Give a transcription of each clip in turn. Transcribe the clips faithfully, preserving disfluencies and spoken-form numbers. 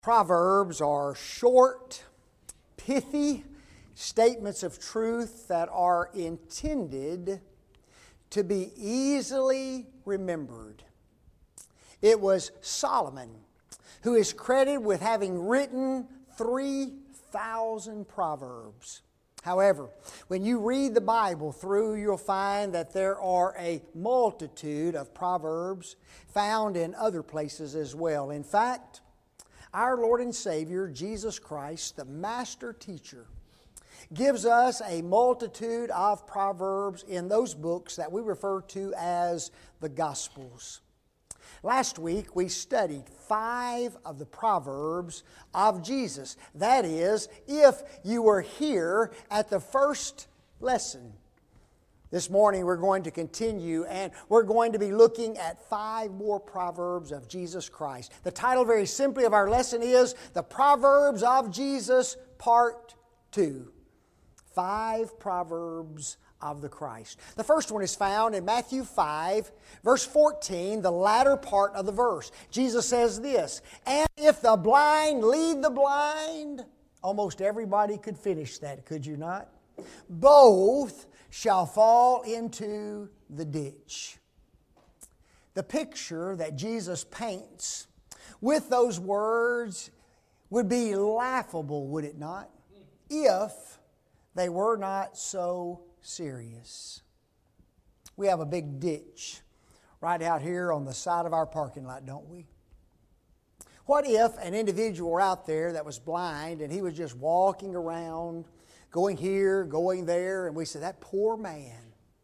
Proverbs are short, pithy statements of truth that are intended to be easily remembered. It was Solomon who is credited with having written three thousand Proverbs. However, when you read the Bible through, you'll find that there are a multitude of Proverbs found in other places as well. In fact, our Lord and Savior, Jesus Christ, the Master Teacher, gives us a multitude of Proverbs in those books that we refer to as the Gospels. Last week we studied five of the Proverbs of Jesus. That is, if you were here at the first lesson. This morning we're going to continue and we're going to be looking at five more Proverbs of Jesus Christ. The title very simply of our lesson is The Proverbs of Jesus Part two. Five Proverbs of the Christ. The first one is found in Matthew five, verse fourteen, the latter part of the verse. Jesus says this, "And if the blind lead the blind," almost everybody could finish that, could you not? "Both shall fall into the ditch." The picture that Jesus paints with those words would be laughable, would it not? If they were not so serious. We have a big ditch right out here on the side of our parking lot, don't we? What if an individual were out there that was blind and he was just walking around, going here, going there, and we said, "That poor man."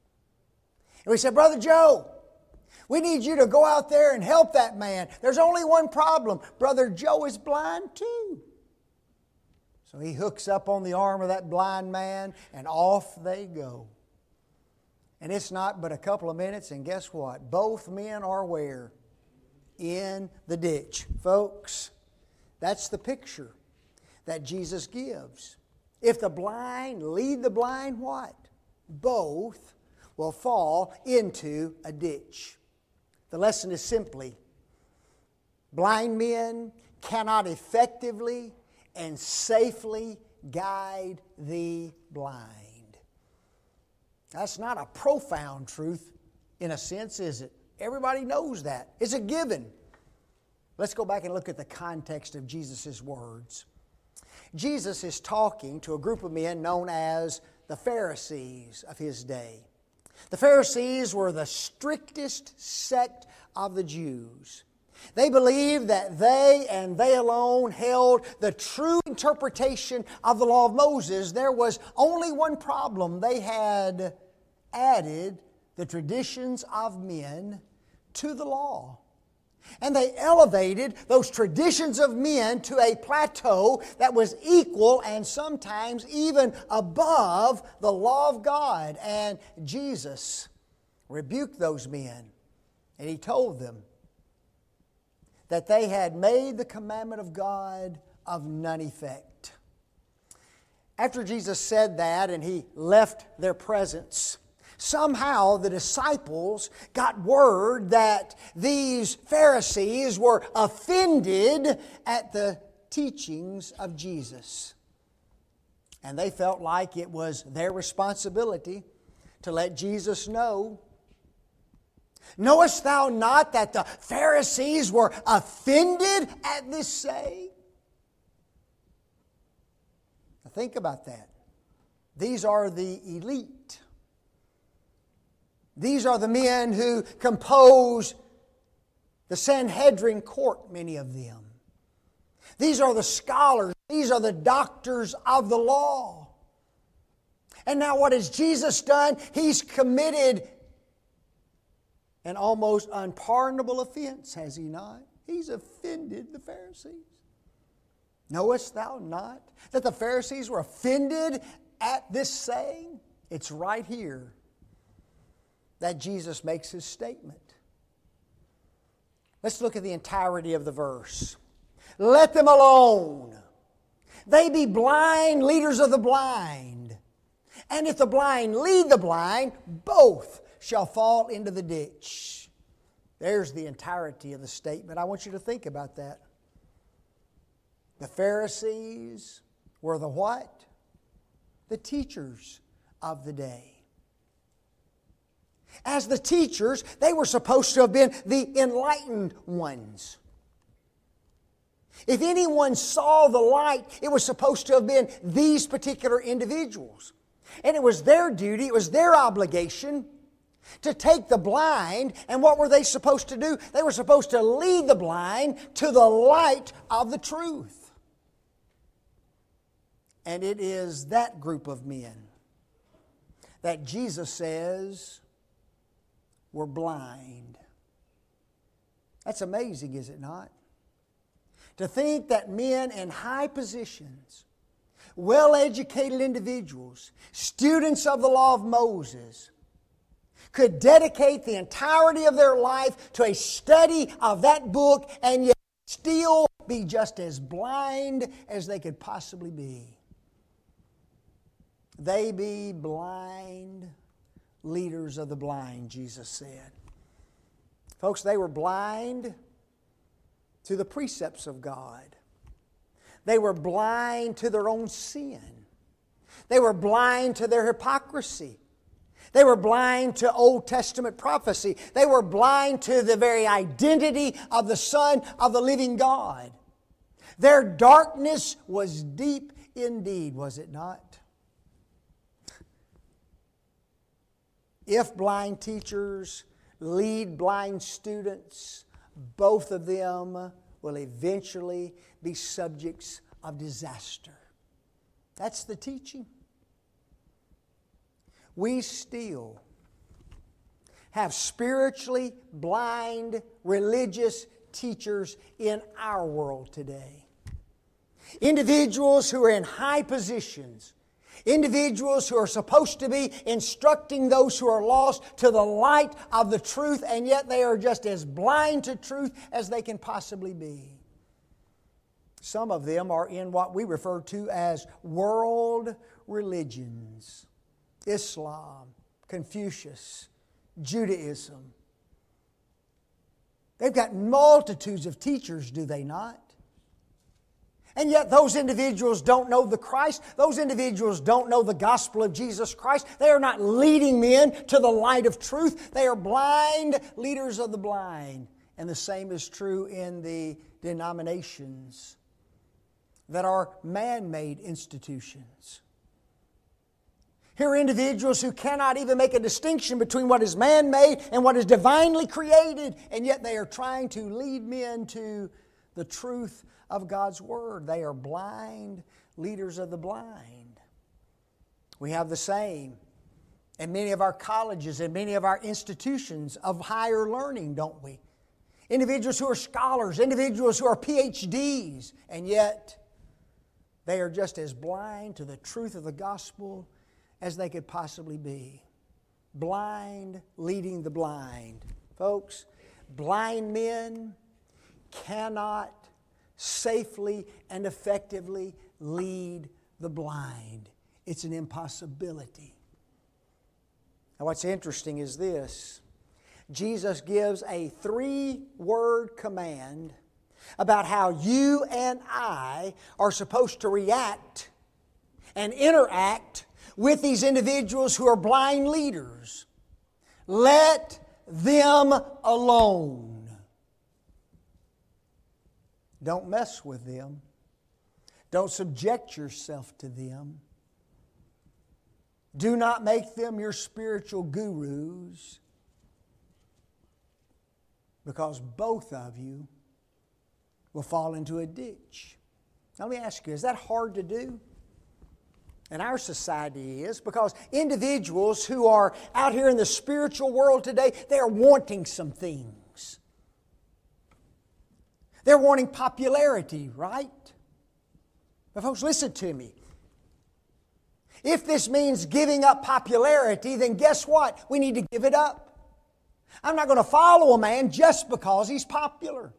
And we said, "Brother Joe, we need you to go out there and help that man. There's only one problem. Brother Joe is blind too." So he hooks up on the arm of that blind man, and off they go. And it's not but a couple of minutes, and guess what? Both men are where? In the ditch. Folks, that's the picture that Jesus gives. If the blind lead the blind, what? Both will fall into a ditch. The lesson is simply, blind men cannot effectively and safely guide the blind. That's not a profound truth in a sense, is it? Everybody knows that. It's a given. Let's go back and look at the context of Jesus' words. Jesus is talking to a group of men known as the Pharisees of his day. The Pharisees were the strictest sect of the Jews. They believed that they and they alone held the true interpretation of the law of Moses. There was only one problem. They had added the traditions of men to the law. And they elevated those traditions of men to a plateau that was equal and sometimes even above the law of God. And Jesus rebuked those men, and He told them that they had made the commandment of God of none effect. After Jesus said that and He left their presence, somehow the disciples got word that these Pharisees were offended at the teachings of Jesus. And they felt like it was their responsibility to let Jesus know, "Knowest thou not that the Pharisees were offended at this saying?" Now think about that. These are the elite. These are the men who compose the Sanhedrin court, many of them. These are the scholars. These are the doctors of the law. And now what has Jesus done? He's committed an almost unpardonable offense, has He not? He's offended the Pharisees. "Knowest thou not that the Pharisees were offended at this saying?" It's right here that Jesus makes His statement. Let's look at the entirety of the verse. "Let them alone. They be blind leaders of the blind. And if the blind lead the blind, both shall fall into the ditch." There's the entirety of the statement. I want you to think about that. The Pharisees were the what? The teachers of the day. As the teachers, they were supposed to have been the enlightened ones. If anyone saw the light, it was supposed to have been these particular individuals. And it was their duty, it was their obligation to take the blind, and what were they supposed to do? They were supposed to lead the blind to the light of the truth. And it is that group of men that Jesus says were blind. That's amazing, is it not? To think that men in high positions, well-educated individuals, students of the law of Moses, could dedicate the entirety of their life to a study of that book and yet still be just as blind as they could possibly be. They be blind leaders of the blind, Jesus said. Folks, they were blind to the precepts of God. They were blind to their own sin. They were blind to their hypocrisy. They were blind to Old Testament prophecy. They were blind to the very identity of the Son of the living God. Their darkness was deep indeed, was it not? If blind teachers lead blind students, both of them will eventually be subjects of disaster. That's the teaching. We still have spiritually blind religious teachers in our world today. Individuals who are in high positions, individuals who are supposed to be instructing those who are lost to the light of the truth, and yet they are just as blind to truth as they can possibly be. Some of them are in what we refer to as world religions. Islam, Confucius, Judaism. They've got multitudes of teachers, do they not? And yet those individuals don't know the Christ. Those individuals don't know the gospel of Jesus Christ. They are not leading men to the light of truth. They are blind leaders of the blind. And the same is true in the denominations that are man-made institutions. Here are individuals who cannot even make a distinction between what is man-made and what is divinely created, and yet they are trying to lead men to the truth of God's Word. They are blind leaders of the blind. We have the same in many of our colleges and many of our institutions of higher learning, don't we? Individuals who are scholars, individuals who are P H Ds, and yet they are just as blind to the truth of the gospel as they could possibly be. Blind leading the blind. Folks, blind men cannot safely and effectively lead the blind. It's an impossibility. Now, what's interesting is this. Jesus gives a three-word command about how you and I are supposed to react and interact with these individuals who are blind leaders. Let them alone. Don't mess with them. Don't subject yourself to them. Do not make them your spiritual gurus, because both of you will fall into a ditch. Now let me ask you, is that hard to do? In our society is, because individuals who are out here in the spiritual world today, they are wanting some things. They're wanting popularity, right? But folks, listen to me. If this means giving up popularity, then guess what? We need to give it up. I'm not going to follow a man just because he's popular.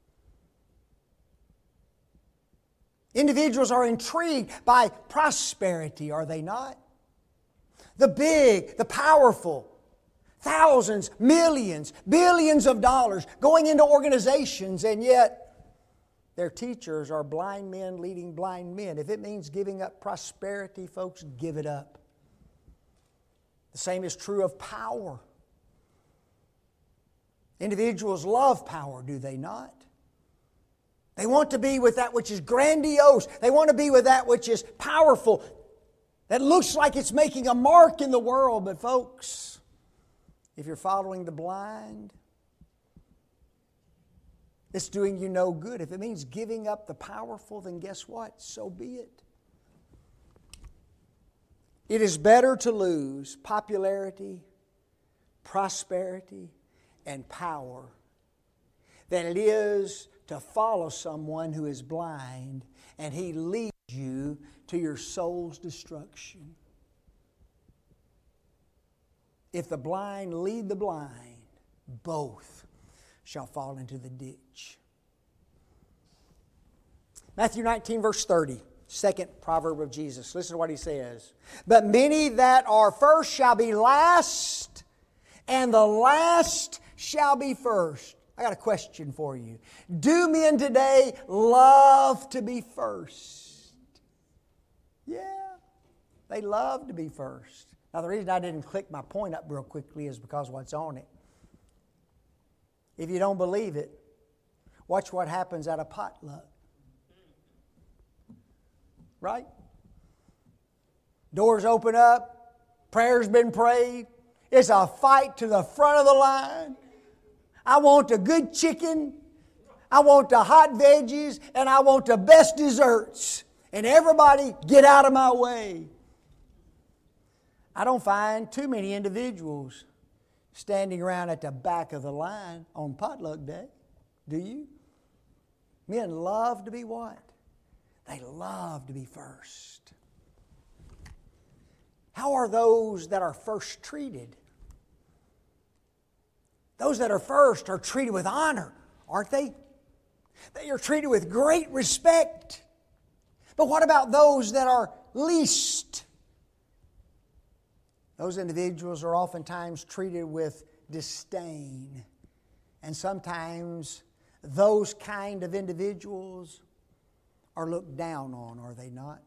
Individuals are intrigued by prosperity, are they not? The big, the powerful, thousands, millions, billions of dollars going into organizations, and yet Their teachers are blind men leading blind men. If it means giving up prosperity, folks, give it up. The same is true of power. Individuals love power, do they not? They want to be with that which is grandiose. They want to be with that which is powerful, that looks like it's making a mark in the world. But folks, if you're following the blind, it's doing you no good. If it means giving up the powerful, then guess what? So be it. It is better to lose popularity, prosperity, and power than it is to follow someone who is blind and he leads you to your soul's destruction. If the blind lead the blind, both shall fall into the ditch. Matthew nineteen, verse thirty, second proverb of Jesus. Listen to what he says. But many that are first shall be last, and the last shall be first. I got a question for you. Do men today love to be first? Yeah, they love to be first. Now, the reason I didn't click my point up real quickly is because what's on it. If you don't believe it, watch what happens at a potluck. Right? Doors open up, prayer's been prayed, it's a fight to the front of the line. I want the good chicken, I want the hot veggies, and I want the best desserts. And everybody get out of my way. I don't find too many individuals standing around at the back of the line on potluck day. Do you? Men love to be what? They love to be first. How are those that are first treated? Those that are first are treated with honor, aren't they? They are treated with great respect. But what about those that are least? Those individuals are oftentimes treated with disdain. And sometimes those kind of individuals are looked down on, are they not?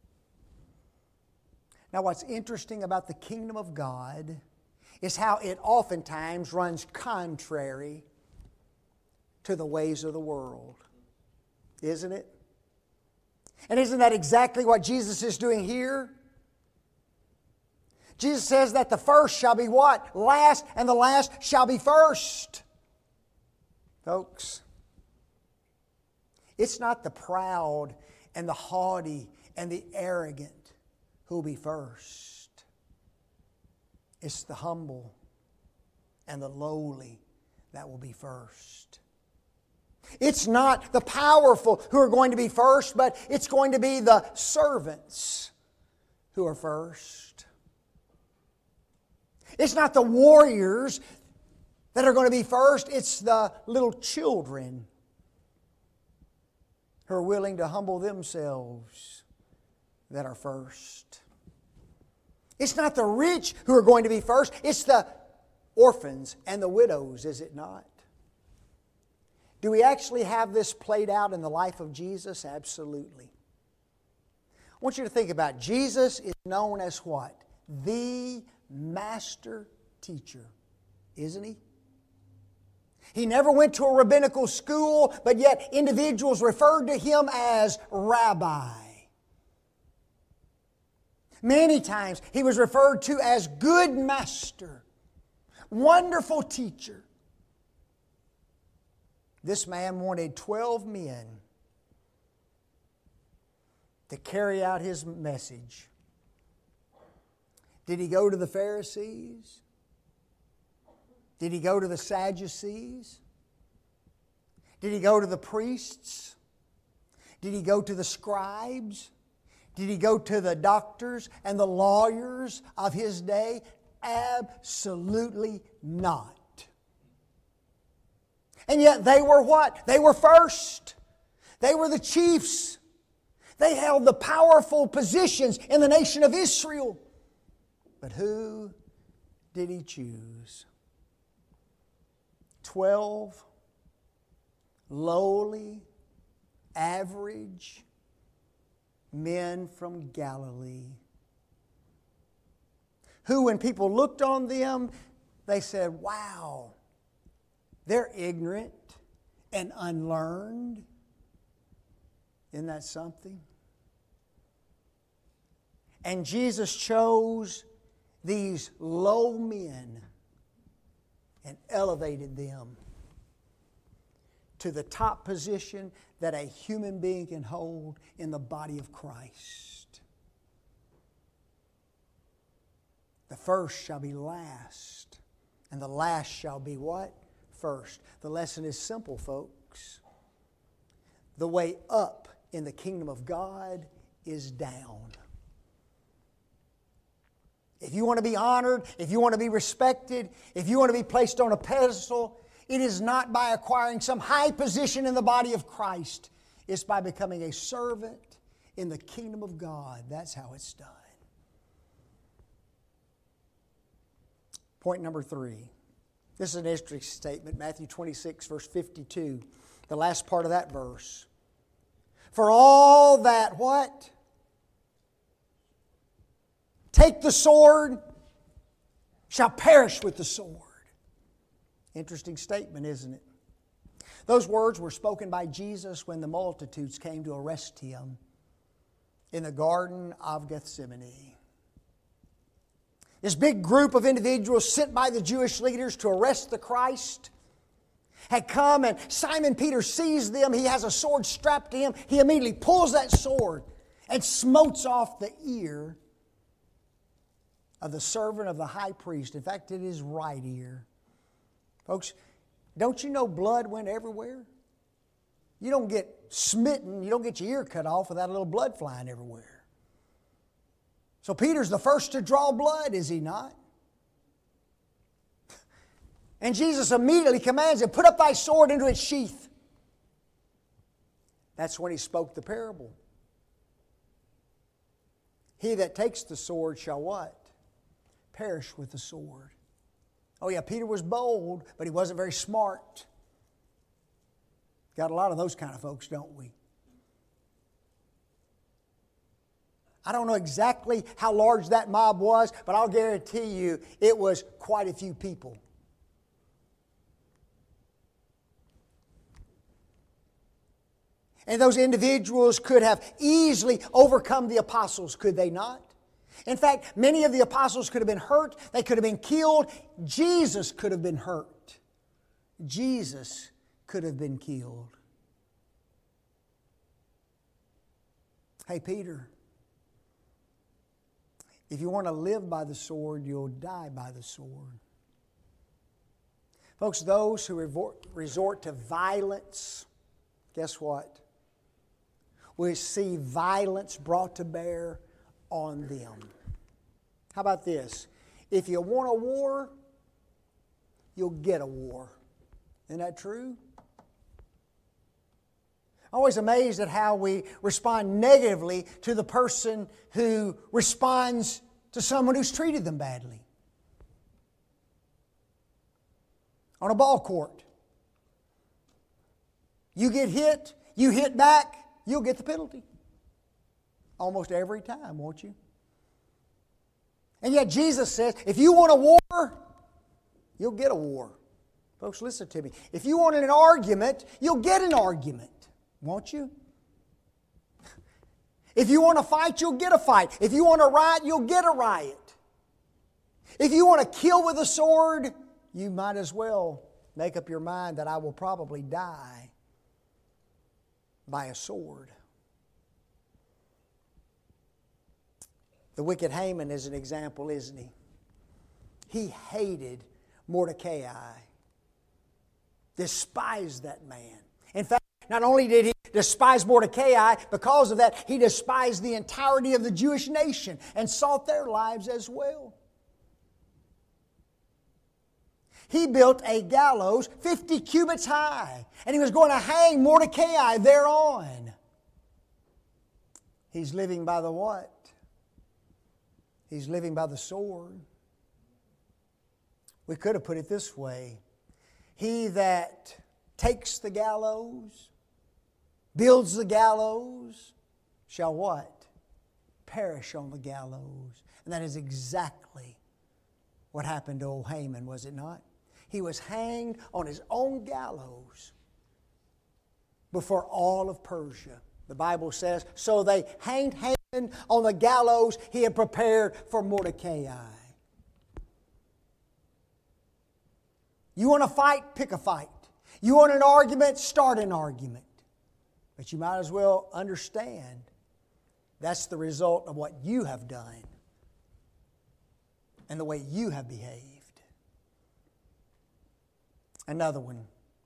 Now, what's interesting about the kingdom of God is how it oftentimes runs contrary to the ways of the world. Isn't it? And isn't that exactly what Jesus is doing here? Jesus says that the first shall be what? Last, and the last shall be first. Folks, it's not the proud and the haughty and the arrogant who will be first. It's the humble and the lowly that will be first. It's not the powerful who are going to be first, but it's going to be the servants who are first. It's not the warriors that are going to be first. It's the little children who are willing to humble themselves that are first. It's not the rich who are going to be first. It's the orphans and the widows, is it not? Do we actually have this played out in the life of Jesus? Absolutely. I want you to think about it. Jesus is known as what? The master teacher, isn't he? He never went to a rabbinical school, but yet individuals referred to him as rabbi. Many times he was referred to as good master, wonderful teacher. This man wanted twelve men to carry out his message. Did he go to the Pharisees? Did he go to the Sadducees? Did he go to the priests? Did he go to the scribes? Did he go to the doctors and the lawyers of his day? Absolutely not. And yet they were what? They were first. They were the chiefs. They held the powerful positions in the nation of Israel. But who did he choose? Twelve lowly, average men from Galilee who, when people looked on them, they said, wow, they're ignorant and unlearned. Isn't that something? And Jesus chose these low men and elevated them to the top position that a human being can hold in the body of Christ. The first shall be last, and the last shall be what? First. The lesson is simple, folks. The way up in the kingdom of God is down. If you want to be honored, if you want to be respected, if you want to be placed on a pedestal, it is not by acquiring some high position in the body of Christ. It's by becoming a servant in the kingdom of God. That's how it's done. Point number three. This is an interesting statement, Matthew twenty-six, verse fifty-two, the last part of that verse. For all that, what? Take the sword, shall perish with the sword. Interesting statement, isn't it? Those words were spoken by Jesus when the multitudes came to arrest Him in the Garden of Gethsemane. This big group of individuals sent by the Jewish leaders to arrest the Christ had come, and Simon Peter sees them. He has a sword strapped to him. He immediately pulls that sword and smotes off the ear of the servant of the high priest. In fact, it is right ear. Folks, don't you know blood went everywhere? You don't get smitten, you don't get your ear cut off without a little blood flying everywhere. So Peter's the first to draw blood, is he not? And Jesus immediately commands him, put up thy sword into its sheath. That's when he spoke the parable. He that takes the sword shall what? Perish with the sword. Oh yeah, Peter was bold, but he wasn't very smart. Got a lot of those kind of folks, don't we? I don't know exactly how large that mob was, but I'll guarantee you it was quite a few people. And those individuals could have easily overcome the apostles, could they not? In fact, many of the apostles could have been hurt. They could have been killed. Jesus could have been hurt. Jesus could have been killed. Hey, Peter, if you want to live by the sword, you'll die by the sword. Folks, those who resort to violence, guess what? We see violence brought to bear on them. How about this? If you want a war, you'll get a war. Isn't that true? I'm always amazed at how we respond negatively to the person who responds to someone who's treated them badly. On a ball court, you get hit, you hit back, you'll get the penalty. Almost every time, won't you? And yet Jesus says, if you want a war, you'll get a war. Folks, listen to me. If you want an argument, you'll get an argument. Won't you? If you want to fight, you'll get a fight. If you want to riot, you'll get a riot. If you want to kill with a sword, you might as well make up your mind that I will probably die by a sword. The wicked Haman is an example, isn't he? He hated Mordecai, despised that man. In fact, not only did he despise Mordecai, because of that, he despised the entirety of the Jewish nation and sought their lives as well. He built a gallows fifty cubits high, and he was going to hang Mordecai thereon. He's living by the what? He's living by the sword. We could have put it this way. He that takes the gallows builds the gallows shall what? Perish on the gallows. And that is exactly what happened to old Haman, was it not? He was hanged on his own gallows before all of Persia. The Bible says, so they hanged Haman on the gallows he had prepared for Mordecai. You want to fight? Pick a fight. You want an argument? Start an argument. But you might as well understand that's the result of what you have done and the way you have behaved. Another one.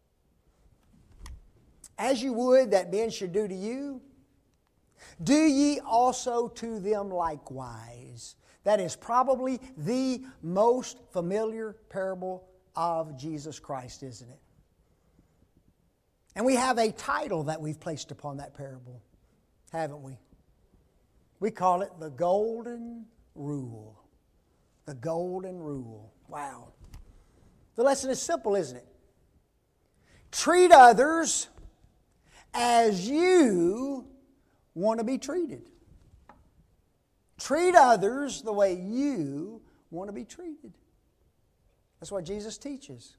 As you would that men should do to you, do ye also to them likewise. That is probably the most familiar parable of Jesus Christ, isn't it? And we have a title that we've placed upon that parable, haven't we? We call it the Golden Rule. The Golden Rule. Wow. The lesson is simple, isn't it? Treat others as you want to be treated. Treat others the way you want to be treated. That's what Jesus teaches.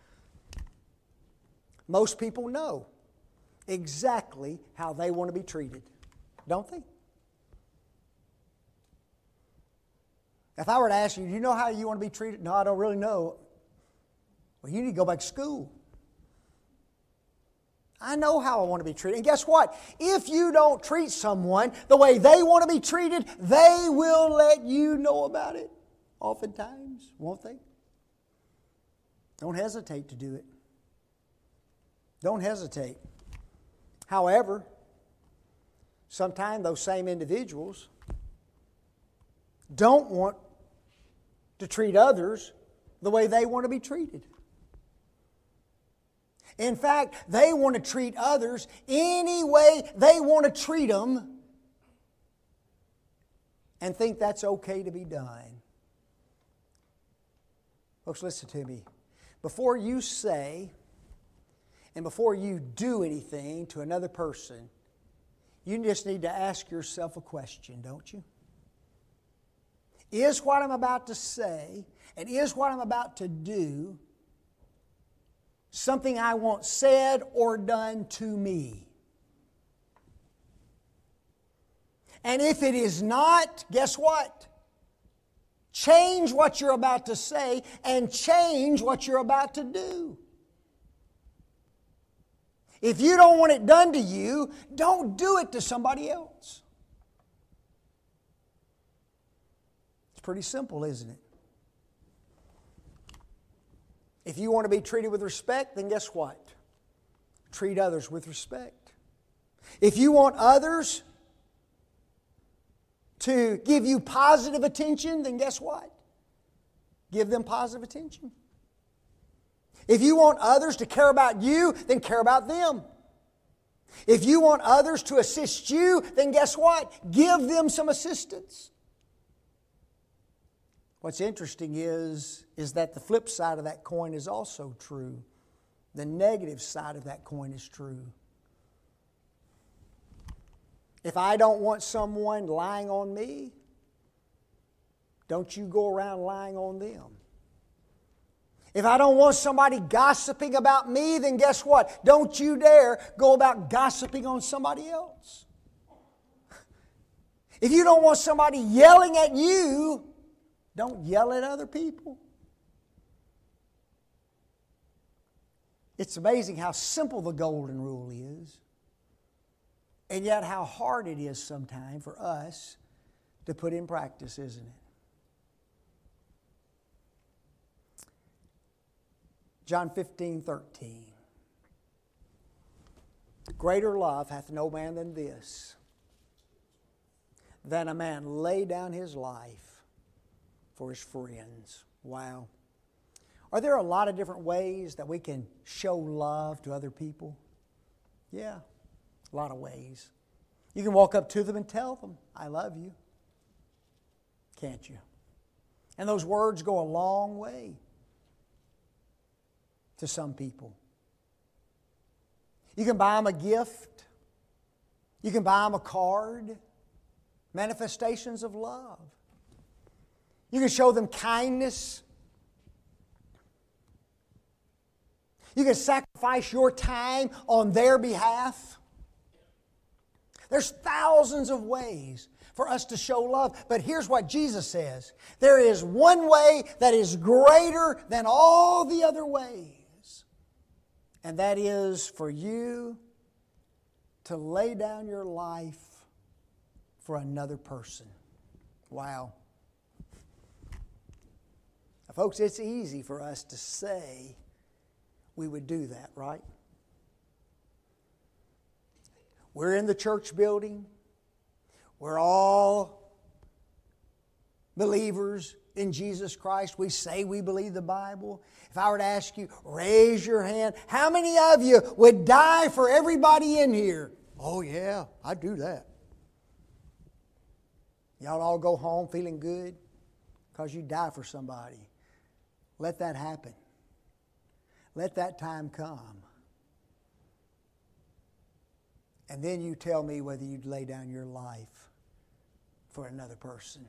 Most people know exactly how they want to be treated, don't they? If I were to ask you, do you know how you want to be treated? No, I don't really know. Well, you need to go back to school. I know how I want to be treated. And guess what? If you don't treat someone the way they want to be treated, they will let you know about it. Oftentimes, won't they? Don't hesitate to do it. Don't hesitate. However, sometimes those same individuals don't want to treat others the way they want to be treated. In fact, they want to treat others any way they want to treat them and think that's okay to be done. Folks, listen to me. Before you say and before you do anything to another person, you just need to ask yourself a question, don't you? Is what I'm about to say and is what I'm about to do something I want said or done to me? And if it is not, guess what? Change what you're about to say and change what you're about to do. If you don't want it done to you, don't do it to somebody else. It's pretty simple, isn't it? If you want to be treated with respect, then guess what? Treat others with respect. If you want others to give you positive attention, then guess what? Give them positive attention. If you want others to care about you, then care about them. If you want others to assist you, then guess what? Give them some assistance. What's interesting is, is that the flip side of that coin is also true. The negative side of that coin is true. If I don't want someone lying on me, don't you go around lying on them. If I don't want somebody gossiping about me, then guess what? Don't you dare go about gossiping on somebody else. If you don't want somebody yelling at you, don't yell at other people. It's amazing how simple the golden rule is, and yet how hard it is sometimes for us to put in practice, isn't it? John fifteen thirteen. Greater love hath no man than this, than a man lay down his life for his friends. Wow. Are there a lot of different ways that we can show love to other people? Yeah, a lot of ways. You can walk up to them and tell them, I love you. Can't you? And those words go a long way to some people. You can buy them a gift. You can buy them a card. Manifestations of love. You can show them kindness. You can sacrifice your time on their behalf. There's thousands of ways for us to show love. But here's what Jesus says. There is one way that is greater than all the other ways. And that is for you to lay down your life for another person. Wow. Now, folks, it's easy for us to say we would do that, right? We're in the church building. We're all believers in Jesus Christ. We say we believe the Bible. If I were to ask you, raise your hand. How many of you would die for everybody in here? Oh yeah, I'd do that. Y'all all go home feeling good because you die for somebody. Let that happen. Let that time come. And then you tell me whether you'd lay down your life for another person.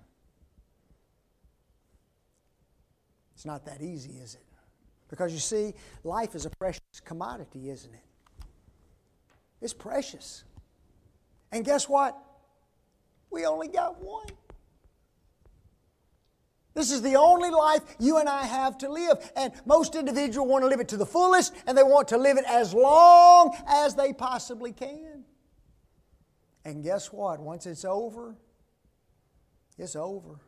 It's not that easy, is it? Because you see, life is a precious commodity, isn't it? It's precious. And guess what? We only got one. This is the only life you and I have to live. And most individuals want to live it to the fullest, and they want to live it as long as they possibly can. And guess what? Once it's over, it's over.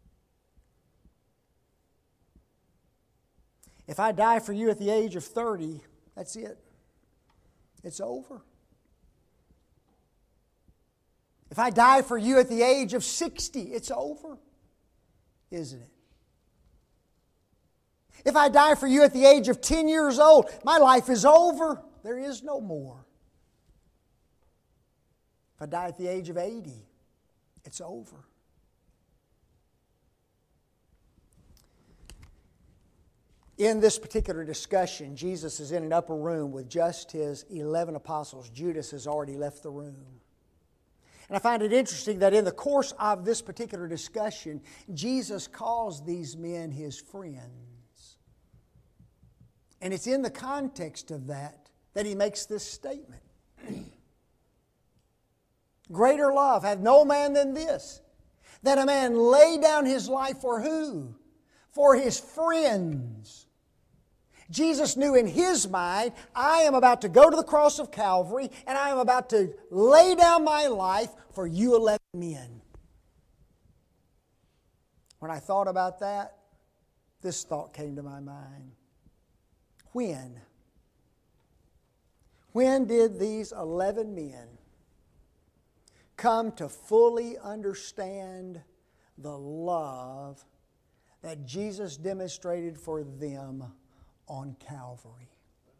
If I die for you at the age of thirty, that's it. It's over. If I die for you at the age of sixty, it's over, isn't it? If I die for you at the age of ten years old, my life is over. There is no more. If I die at the age of eighty, it's over. In this particular discussion, Jesus is in an upper room with just his eleven apostles. Judas has already left the room. And I find it interesting that in the course of this particular discussion, Jesus calls these men his friends. And it's in the context of that that he makes this statement. Greater love hath no man than this, that a man lay down his life for who? For his friends. Jesus knew in his mind, I am about to go to the cross of Calvary and I am about to lay down my life for you eleven men. When I thought about that, this thought came to my mind. When? When did these eleven men come to fully understand the love that Jesus demonstrated for them on Calvary?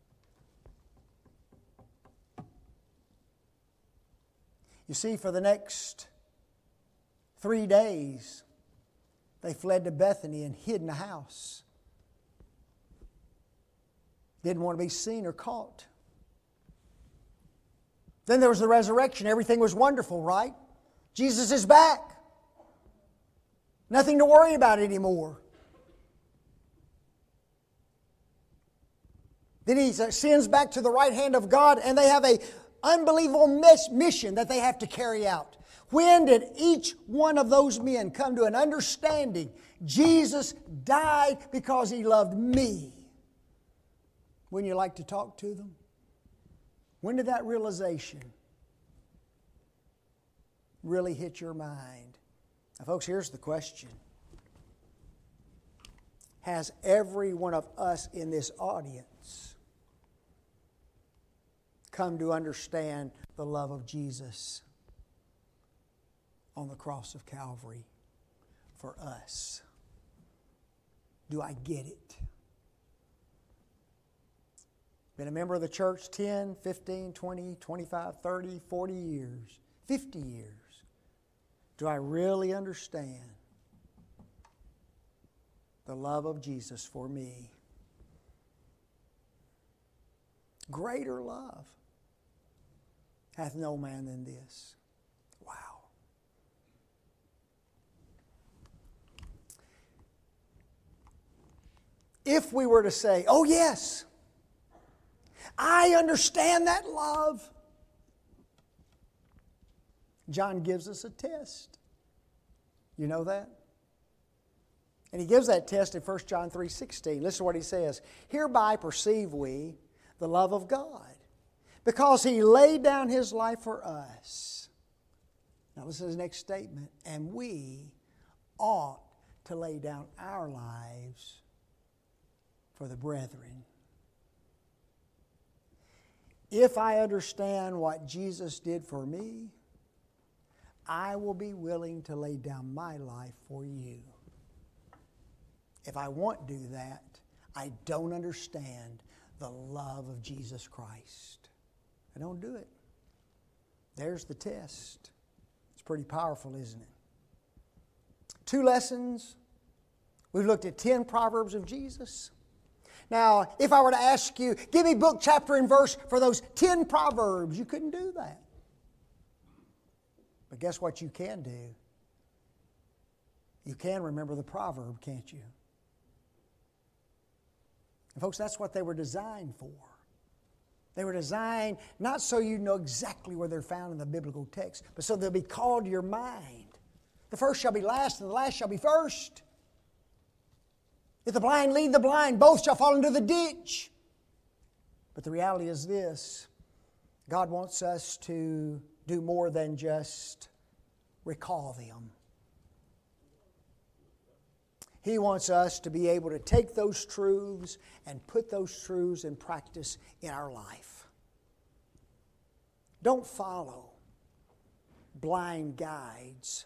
You see, for the next three days, they fled to Bethany and hid in a house. Didn't want to be seen or caught. Then there was the resurrection. Everything was wonderful, right? Jesus is back. Nothing to worry about anymore. Then he sends back to the right hand of God, and they have an unbelievable mission that they have to carry out. When did each one of those men come to an understanding? Jesus died because he loved me. Wouldn't you like to talk to them? When did that realization really hit your mind? Now, folks, here's the question. Has every one of us in this audience come to understand the love of Jesus on the cross of Calvary for us? Do I get it? Been a member of the church ten, fifteen, twenty, twenty-five, thirty, forty years, fifty years. Do I really understand the love of Jesus for me? Greater love hath no man than this. Wow. If we were to say, oh yes, I understand that love, John gives us a test. You know that? And he gives that test in First John three sixteen. Listen to what he says. Hereby perceive we the love of God, because He laid down His life for us. Now listen to his next statement. And we ought to lay down our lives for the brethren. If I understand what Jesus did for me, I will be willing to lay down my life for you. If I won't do that, I don't understand the love of Jesus Christ. I don't do it. There's the test. It's pretty powerful, isn't it? Two lessons. We've looked at ten proverbs of Jesus. Now, if I were to ask you, give me book, chapter, and verse for those ten proverbs, you couldn't do that. But guess what you can do? You can remember the proverb, can't you? And folks, that's what they were designed for. They were designed not so you know exactly where they're found in the biblical text, but so they'll be called to your mind. The first shall be last, and the last shall be first. If the blind lead the blind, both shall fall into the ditch. But the reality is this: God wants us to do more than just recall them. He wants us to be able to take those truths and put those truths in practice in our life. Don't follow blind guides.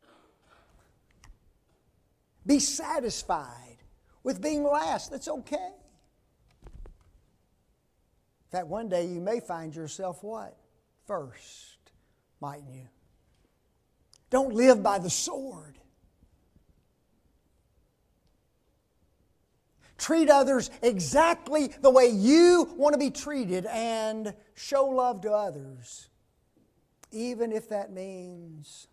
Be satisfied with being last. That's okay. In fact, one day you may find yourself what? First, mightn't you? Don't live by the sword. Treat others exactly the way you want to be treated and show love to others, even if that means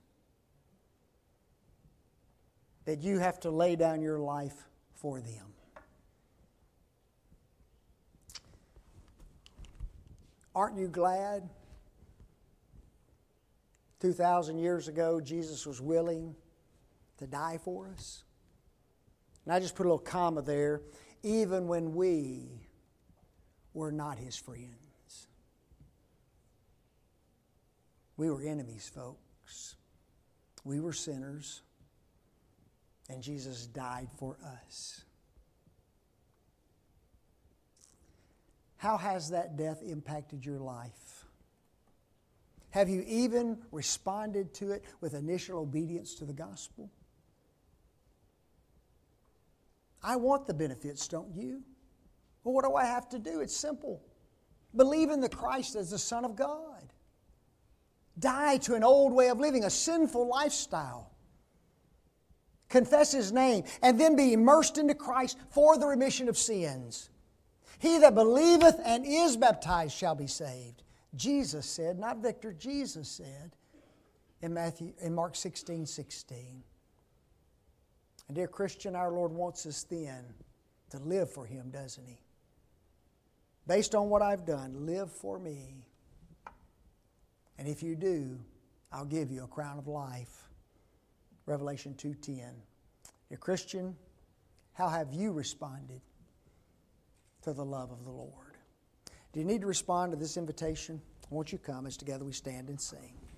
that you have to lay down your life for them. Aren't you glad two thousand years ago Jesus was willing to die for us? And I just put a little comma there, even when we were not His friends. We were enemies, folks. We were sinners, and Jesus died for us. How has that death impacted your life? Have you even responded to it with initial obedience to the gospel? I want the benefits, don't you? Well, what do I have to do? It's simple. Believe in the Christ as the Son of God. Die to an old way of living, a sinful lifestyle. Confess His name, and then be immersed into Christ for the remission of sins. He that believeth and is baptized shall be saved. Jesus said, not Victor, Jesus said in Matthew, in Mark sixteen sixteen. And dear Christian, our Lord wants us then to live for Him, doesn't He? Based on what I've done, live for me. And if you do, I'll give you a crown of life. Revelation two ten. Dear Christian, how have you responded to the love of the Lord? Do you need to respond to this invitation? Won't you come as together we stand and sing?